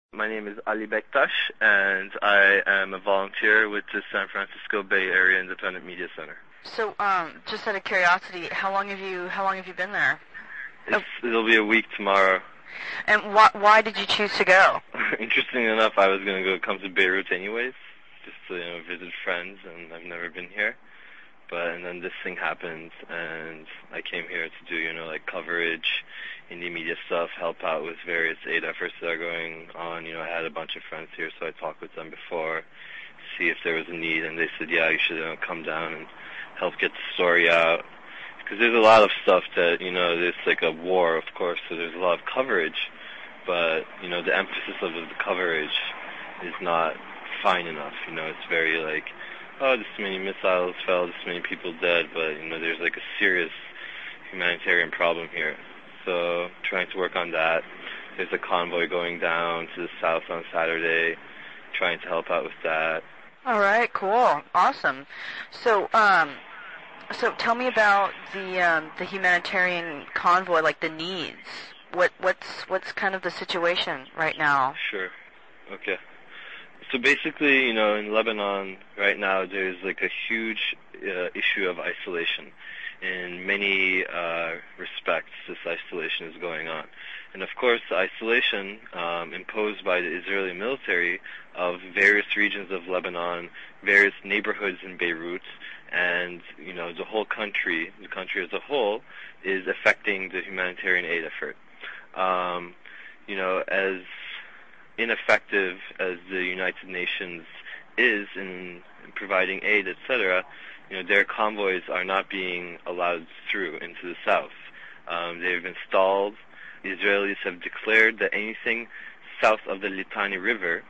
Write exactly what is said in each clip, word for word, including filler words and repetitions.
My name is Ali Bektash, and I am a volunteer with the San Francisco Bay Area Independent Media Center. So, um, just out of curiosity, how long have you how long have you been there? It's, it'll be a week tomorrow. And why why did you choose to go? Interesting enough, I was going to go come to Beirut anyways, just to you know visit friends, and I've never been here. But and then this thing happened, and I came here to do you know like coverage, indie media stuff, help out with various aid efforts that are going on. You know, I had a bunch of friends here, so I talked with them before, see if there was a need, and they said, yeah, you should uh, come down and help get the story out. Because there's a lot of stuff that, you know, there's like a war, of course, so there's a lot of coverage, but, you know, the emphasis of the coverage is not fine enough. You know, it's very like, oh, this many missiles fell, this many people dead, but, you know, there's like a serious humanitarian problem here. So, trying to work on that. There's a convoy going down to the south on Saturday, trying to help out with that. All right, cool, awesome. So, um, so tell me about the um, the humanitarian convoy, like the needs. What what's what's kind of the situation right now? Sure. Okay. So basically, you know, in Lebanon right now, there's like a huge uh, issue of isolation. In many uh, respects, this isolation is going on. And of course, the isolation um, imposed by the Israeli military of various regions of Lebanon, various neighborhoods in Beirut, and, you know, the whole country, the country as a whole, is affecting the humanitarian aid effort. Um, you know, as ineffective as the United Nations is in, in providing aid, et cetera, you know, their convoys are not being allowed through into the south. Um, they've been stalled. The Israelis have declared that anything south of the Litani River,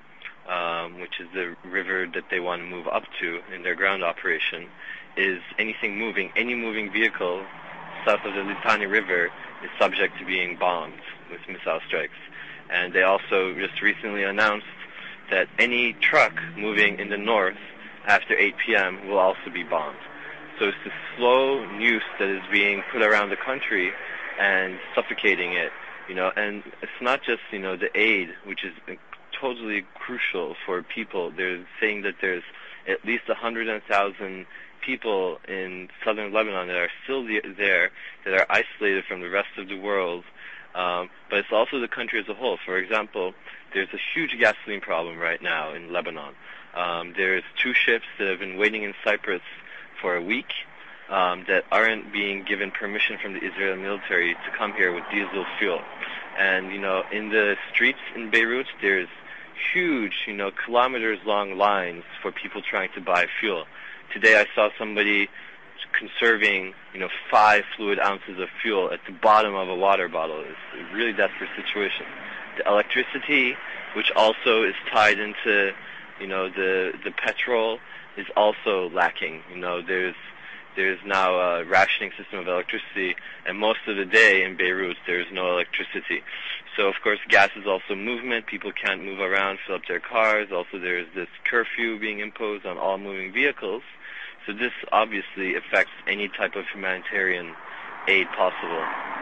um, which is the river that they want to move up to in their ground operation, is anything moving, any moving vehicle south of the Litani River is subject to being bombed with missile strikes. And they also just recently announced that any truck moving in the north after eight p.m. will also be bombed. So it's the slow noose that is being put around the country and suffocating it, you know, and it's not just, you know, the aid, which is totally crucial for people. They're saying that there's at least one hundred thousand people in southern Lebanon that are still there, that are isolated from the rest of the world, um, but it's also the country as a whole. For example, there's a huge gasoline problem right now in Lebanon. Um, there's two ships that have been waiting in Cyprus for a week um, that aren't being given permission from the Israeli military to come here with diesel fuel. And, you know, in the streets in Beirut, there's huge, you know, kilometers-long lines for people trying to buy fuel. Today I saw somebody conserving, you know, five fluid ounces of fuel at the bottom of a water bottle. It's a really desperate situation. The electricity, which also is tied into, you know, the the petrol, is also lacking. You know, there's there's now a rationing system of electricity, and most of the day in Beirut there's no electricity. So of course gas is also movement. People can't move around, fill up their cars. Also there's this curfew being imposed on all moving vehicles. So this obviously affects any type of humanitarian aid possible.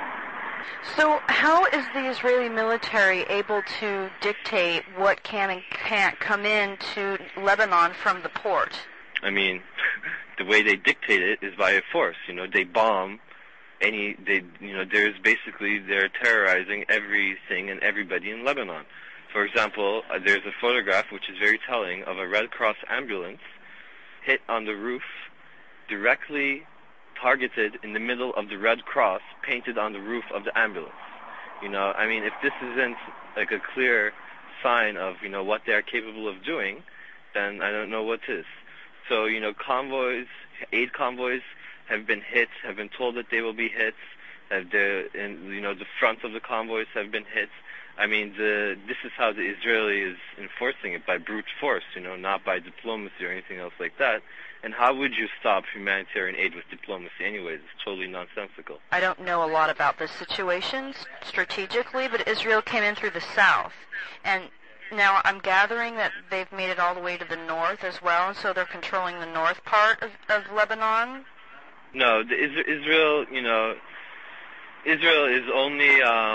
So how is the Israeli military able to dictate what can and can't come into Lebanon from the port? I mean, the way they dictate it is by a force. You know, they bomb any, they, you know, there's basically, they're terrorizing everything and everybody in Lebanon. For example, uh, there's a photograph which is very telling of a Red Cross ambulance hit on the roof, directly targeted in the middle of the Red Cross, painted on the roof of the ambulance. You know, I mean, if this isn't like a clear sign of, you know, what they are capable of doing, then I don't know what is. So, you know, convoys, aid convoys have been hit, have been told that they will be hit, that the, and, you know, the fronts of the convoys have been hit. I mean, the, this is how the Israeli is enforcing it, by brute force, you know, not by diplomacy or anything else like that. And how would you stop humanitarian aid with diplomacy anyways? It's totally nonsensical. I don't know a lot about this situation strategically, but Israel came in through the south. And now I'm gathering that they've made it all the way to the north as well, and so they're controlling the north part of, of Lebanon? No, the Is- Israel, you know, Israel is only um,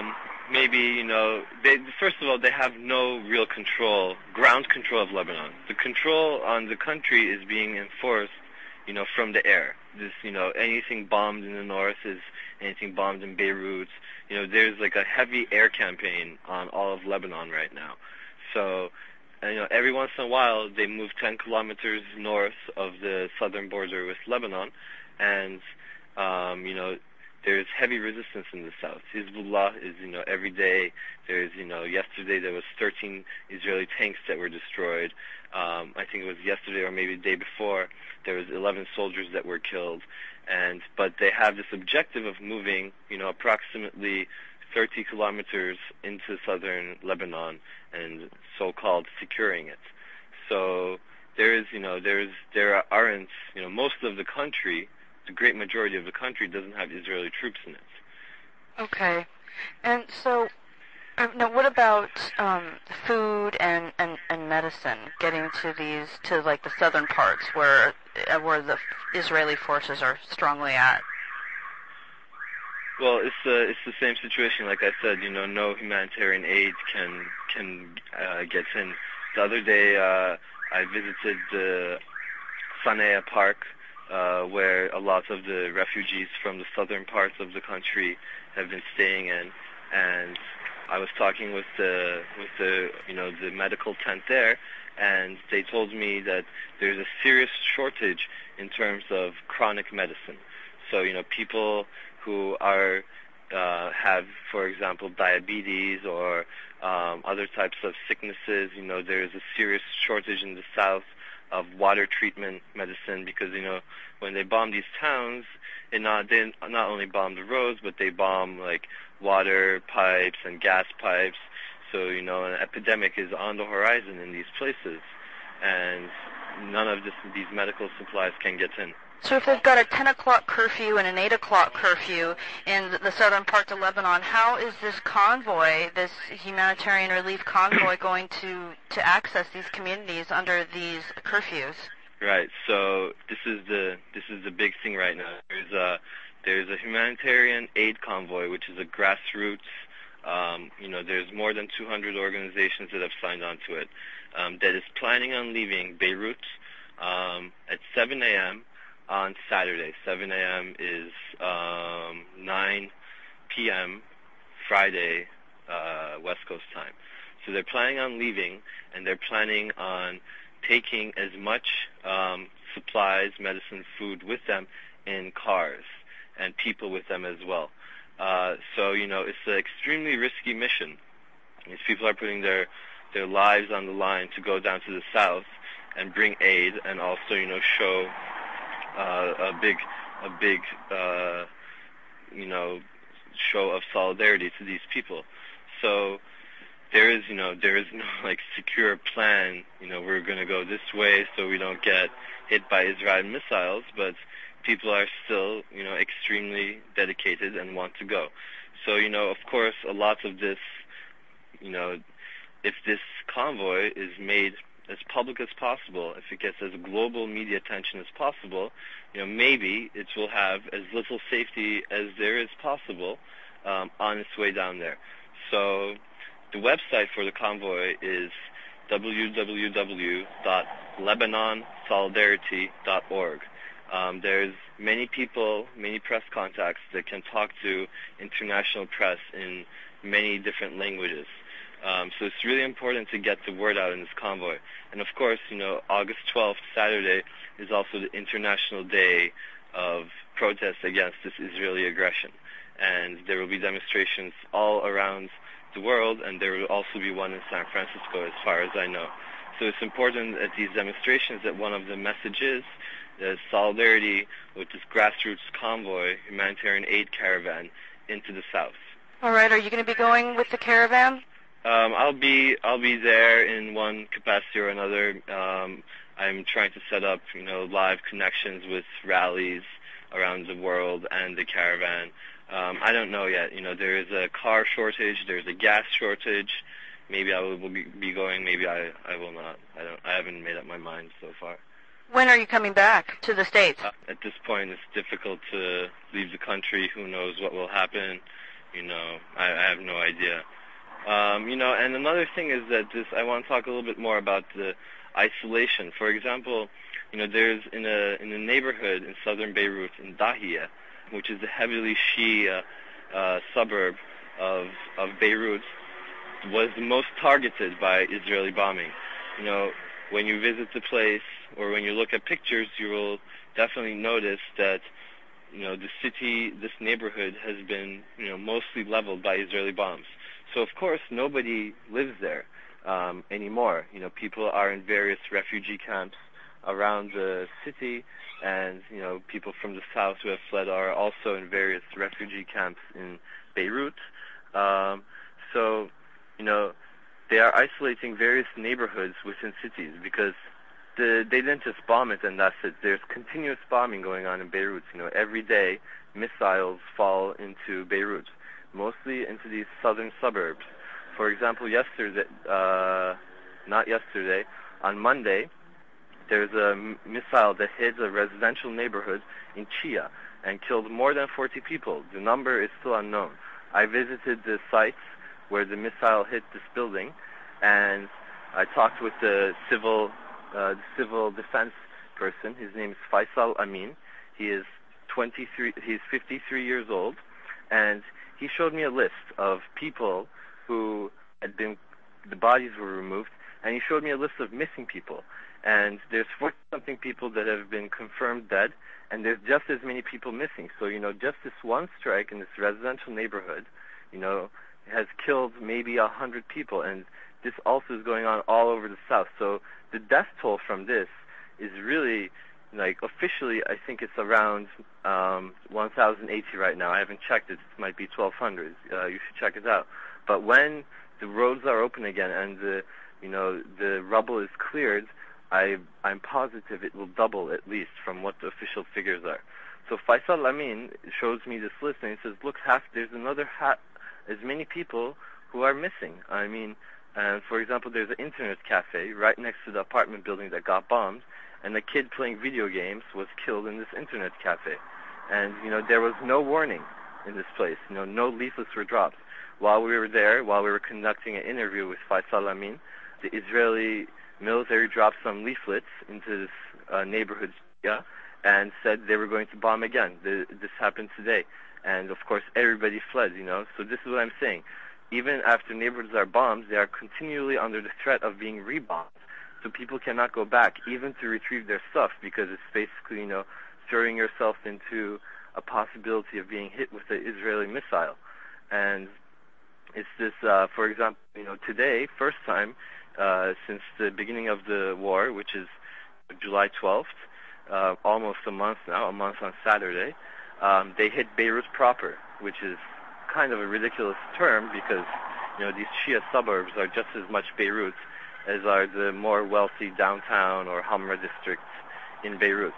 maybe, you know, they, first of all, they have no real control, ground control of Lebanon. The control on the country is being enforced, you know, from the air. This, you know, anything bombed in the north is anything bombed in Beirut. You know, there's like a heavy air campaign on all of Lebanon right now. So, you know, every once in a while they move ten kilometers north of the southern border with Lebanon, and, um, you know, there's heavy resistance in the south. Hezbollah is, you know, every day. There's, you know, yesterday there was thirteen Israeli tanks that were destroyed. Um, I think it was yesterday or maybe the day before. There was eleven soldiers that were killed. And but they have this objective of moving, you know, approximately thirty kilometers into southern Lebanon and so-called securing it. So there is, you know, there's there aren't, you know, most of the country, the great majority of the country doesn't have Israeli troops in it. Okay. And so, uh, now what about um, food and, and, and medicine, getting to these, to like the southern parts where uh, where the Israeli forces are strongly at? Well, it's the it's the same situation. Like I said, you know, no humanitarian aid can can uh, get in. The other day, uh, I visited the Sanea Park, uh, where a lot of the refugees from the southern parts of the country have been staying in, and I was talking with the with the you know the medical tent there, and they told me that there's a serious shortage in terms of chronic medicine. So, you know, people who are uh, have, for example, diabetes or um, other types of sicknesses, you know, there's a serious shortage in the south of water treatment medicine because, you know, when they bomb these towns, it not they not only bomb the roads, but they bomb like water pipes and gas pipes. So, you know, an epidemic is on the horizon in these places, and none of this, these medical supplies can get in. So if they've got a ten o'clock curfew and an eight o'clock curfew in the southern parts of Lebanon, how is this convoy, this humanitarian relief convoy, going to, to access these communities under these curfews? Right. So this is the this is the big thing right now. There's a there's a humanitarian aid convoy, which is a grassroots. Um, you know, there's more than two hundred organizations that have signed on to it. Um, that is planning on leaving Beirut um, at seven a.m. on Saturday. seven a.m. is um, nine p.m. Friday, uh, West Coast time. So they're planning on leaving, and they're planning on taking as much um, supplies, medicine, food with them in cars, and people with them as well. Uh, so, you know, it's an extremely risky mission. These people are putting their their lives on the line to go down to the south and bring aid, and also, you know, show uh, a big, a big, uh, you know, show of solidarity to these people. So there is, you know, there is no like secure plan. You know, we're going to go this way so we don't get hit by Israeli missiles, but people are still, you know, extremely dedicated and want to go. So, you know, of course, a lot of this, you know, if this convoy is made as public as possible, if it gets as global media attention as possible, you know, maybe it will have as little safety as there is possible um, on its way down there. So the website for the convoy is w w w dot lebanon solidarity dot org. Um, there's many people, many press contacts that can talk to international press in many different languages. Um, so it's really important to get the word out in this convoy. And of course, you know, August twelfth, Saturday, is also the International Day of protest against this Israeli aggression. And there will be demonstrations all around the world, and there will also be one in San Francisco, as far as I know. So it's important at these demonstrations that one of the messages is solidarity with this grassroots convoy, humanitarian aid caravan, into the south. All right. Are you going to be going with the caravan? Um, I'll be I'll be there in one capacity or another. Um, I'm trying to set up, you know, live connections with rallies around the world and the caravan. Um, I don't know yet. You know, there is a car shortage. There's a gas shortage. Maybe I will be going. Maybe I, I will not. I don't. I haven't made up my mind so far. When are you coming back to the States? Uh, at this point, it's difficult to leave the country. Who knows what will happen? You know, I, I have no idea. Um, you know, and another thing is that this, I want to talk a little bit more about the isolation. For example, you know, there's in a in a neighborhood in southern Beirut, in Dahiya, which is a heavily Shia uh, suburb of of Beirut, was the most targeted by Israeli bombing. You know, when you visit the place or when you look at pictures, you will definitely notice that, you know, the city, this neighborhood has been, you know, mostly leveled by Israeli bombs. So of course nobody lives there um, anymore. You know, people are in various refugee camps around the city, and you know, people from the south who have fled are also in various refugee camps in Beirut. Um, so, you know, they are isolating various neighborhoods within cities because the, they didn't just bomb it and that's it. There's continuous bombing going on in Beirut. You know, every day missiles fall into Beirut, mostly into these southern suburbs. For example, yesterday, uh, not yesterday, on Monday, there's a m- missile that hit a residential neighborhood in Chia and killed more than forty people. The number is still unknown. I visited the sites where the missile hit this building, and I talked with the civil, uh, the civil defense person. His name is Faisal Amin. He is twenty-three. He's fifty-three years old, and he showed me a list of people who had been, the bodies were removed, and he showed me a list of missing people. And there's forty-something people that have been confirmed dead, and there's just as many people missing. So, you know, just this one strike in this residential neighborhood, you know, has killed maybe a hundred people, and this also is going on all over the south. So the death toll from this is really, like, officially, I think it's around um, one thousand eighty right now. I haven't checked it. It might be twelve hundred. Uh, you should check it out. But when the roads are open again and the, you know, the rubble is cleared, I, I'm positive it will double at least from what the official figures are. So Faisal Amin shows me this list and he says, look, half, there's another half, as many people who are missing. I mean, and for example, there's an internet cafe right next to the apartment building that got bombed, and a kid playing video games was killed in this internet cafe. And, you know, there was no warning in this place. You know, no leaflets were dropped. While we were there, while we were conducting an interview with Faisal Amin, the Israeli military dropped some leaflets into this uh, neighborhood, yeah, and said they were going to bomb again. The, this happened today. And, of course, everybody fled, you know. So this is what I'm saying. Even after neighborhoods are bombed, they are continually under the threat of being rebombed. So people cannot go back, even to retrieve their stuff, because it's basically, you know, throwing yourself into a possibility of being hit with an Israeli missile. And it's this, uh, for example, you know, today, first time uh, since the beginning of the war, which is July twelfth, uh, almost a month now, a month on Saturday, um, they hit Beirut proper, which is kind of a ridiculous term because, you know, these Shia suburbs are just as much Beirut as are the more wealthy downtown or Hamra districts in Beirut.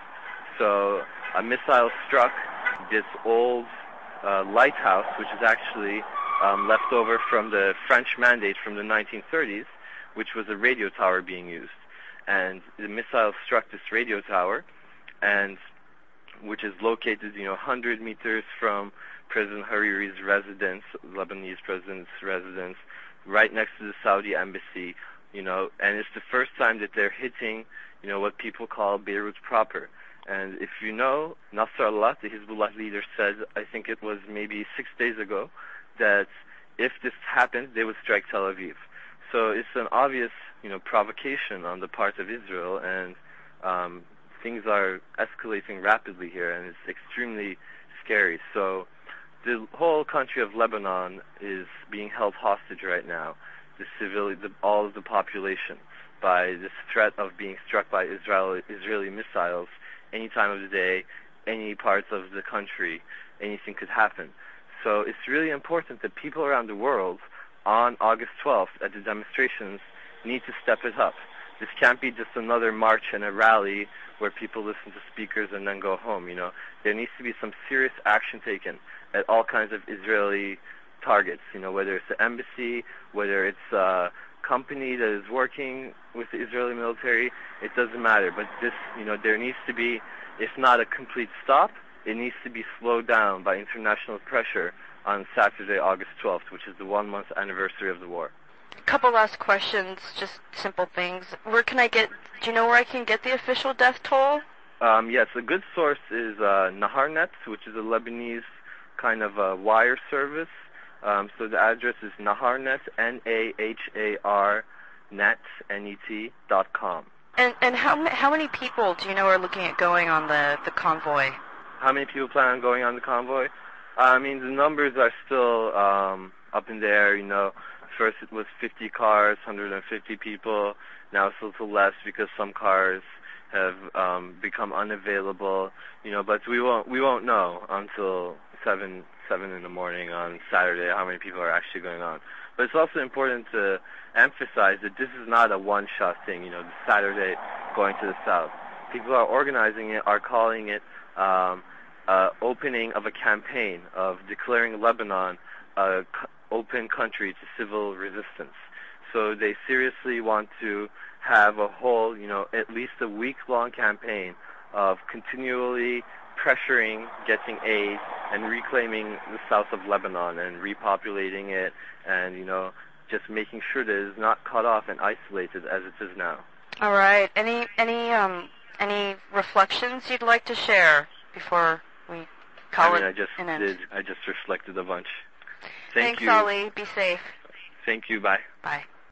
So a missile struck this old uh, lighthouse, which is actually um, left over from the French mandate from the nineteen thirties, which was a radio tower being used. And the missile struck this radio tower, and which is located, you know, one hundred meters from President Hariri's residence, Lebanese president's residence, right next to the Saudi embassy, you know, and it's the first time that they're hitting, you know, what people call Beirut proper. And if you know, Nasrallah, the Hezbollah leader, said, I think it was maybe six days ago, that if this happened, they would strike Tel Aviv. So it's an obvious, you know, provocation on the part of Israel, and um, things are escalating rapidly here, and it's extremely scary. So the whole country of Lebanon is being held hostage right now, the civilian, the, all of the population, by this threat of being struck by Israeli, Israeli missiles any time of the day, any parts of the country, anything could happen. So it's really important that people around the world on August twelfth at the demonstrations need to step it up. This can't be just another march and a rally where people listen to speakers and then go home, you know. There needs to be some serious action taken at all kinds of Israeli targets, you know, whether it's the embassy, whether it's a company that is working with the Israeli military, it doesn't matter. But this, you know, there needs to be, if not a complete stop, it needs to be slowed down by international pressure on Saturday, August twelfth, which is the one-month anniversary of the war. Couple last questions, just simple things. Where can I get, do you know where I can get the official death toll? Um, yes, a good source is uh, Naharnet, which is a Lebanese kind of uh, wire service. Um, so the address is Naharnet, N A H A R, net, N E T, dot com. And and how ma- how many people do you know are looking at going on the, the convoy? How many people plan on going on the convoy? I mean, the numbers are still um, up in the air, you know. First it was fifty cars, one hundred fifty people. Now it's a little less because some cars have um, become unavailable, you know. But we won't we won't know until seven seven in the morning on Saturday how many people are actually going on. But it's also important to emphasize that this is not a one-shot thing, you know. The Saturday going to the south. People who are organizing it are calling it um, uh, opening of a campaign of declaring Lebanon a c- open country to civil resistance. So they seriously want to have a whole, you know, at least a week-long campaign of continually pressuring, getting aid, and reclaiming the south of Lebanon and repopulating it, and, you know, just making sure that it is not cut off and isolated as it is now. All right. Any any um any reflections you'd like to share before we call I mean, it I just an end? did. I just reflected a bunch. Thank Thanks, you. Ali. Be safe. Thank you. Bye. Bye.